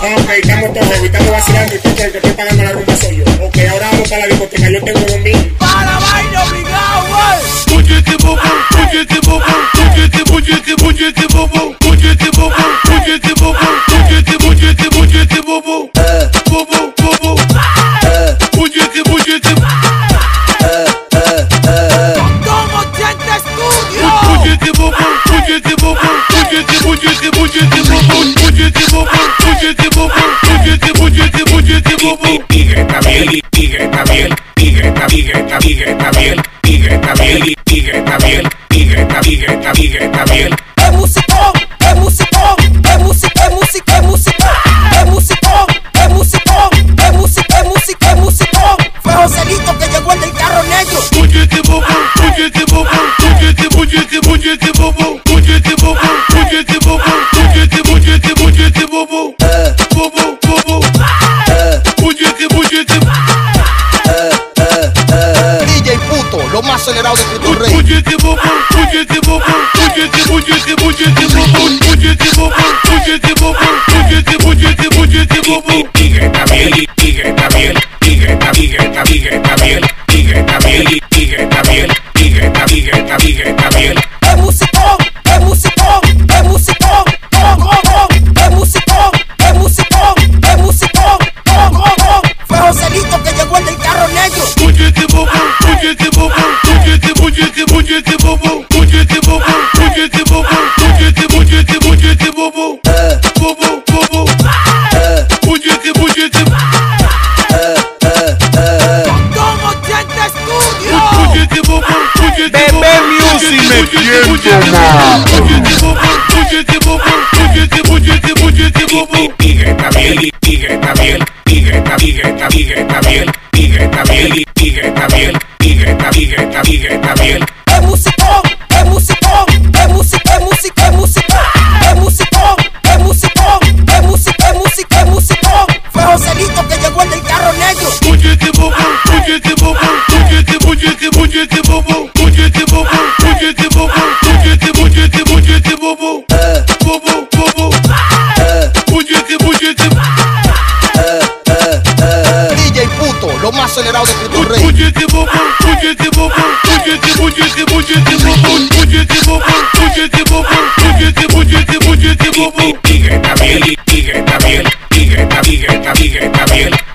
Ok, estamos todos heavy, estamos vacilando y todo el que estoy pagando la rumba soy yo. Ok, ahora vamos para la discoteca, yo tengo 2000. ¡Para la vaina obligado, güey! Muñeque bobo, muñeque bobo, muñeque, muñeque, muñeque bobo, muñeque bobo, muñeque bobo, muñeque, muñeque, muñeque bobo, bobo, bobo, muñeque, muñeque. Don 80 Studio. Muñeque bobo, muñeque bobo, muñeque, muñeque, muñeque bobo, muñeque bobo, muñeque bobo, muñeque, muñeque, muñeque bobo. Tigre está bien, tigre está bien, tigre está, tigre está, tigre está bien, tigre está bien, tigre está bien, tigre está, tigre está, tigre está bien. Es musicón, es musicón, es música, es música, es música, es musicón, es musicón, es música, es música, es musicón. Fue Joselito que llegó el del carro negro. Muñeque bobo, muñeque bobo, muñeque, muñeque, muñeque bobo, muñeque bobo, muñeque bobo, muñeque, muñeque, muñeque bobo, bobo, bobo, muñeque, muñeque. DJ Puto, lo más acelerado de Cristo Rey. Muñeque bobo, muñeque bobo, muñeque, muñeque, muñeque bobo, muñeque bobo, muñeque bobo, muñeque, muñeque, muñeque bobo. Tigre está bien, tigre está bien, tigre está, tigre está, tigre está bien, tigre está bien, tigre está bien, tigre está, tigre está, tigre está bien. Es musicón, es musicón, es musicón, es musicón, es musicón, es musicón, fue Joselito que llegó el del carro negro. Muñeque bobo, muñeque bobo, muñeque, muñeque, muñeque bobo, muñeque bobo, muñeque bobo, muñeque, muñeque, muñeque bobo, bobo, bobo, muñeque, muñeque. Don 80 Studio. Muñeque bobo, muñeque bobo, Bebé Music metiendo más. muñeque bobo, muñeque bobo, muñeque, muñeque, muñeque bobo. Tigre está bien, tigre está bien, tigre está, tigre está, tigre está bien, tigre está bien, tigre está bien, tigre está, tigre está, tigre está bien. Es musicón, es musicón, es música, es música, es música, es musicón, es musicón, es música, es música, es musicón. Fue Joselito que llegó el del carro negro. Muñeque bobo, muñeque bobo, muñeque, muñeque, muñeque bobo, muñeque bobo, muñeque bobo, muñeque, muñeque, muñeque bobo, bobo, bobo, muñeque, muñeque. DJ Puto, lo más acelerado de Cristo Rey. Muñeque bobo, muñeque bobo, muñeque, muñeque, muñeque bobo, muñeque bobo, muñeque bobo, muñeque, muñeque, muñeque bobo. Tigre está bien, tigre está bien, tigre está, tigre está, tigre está bien.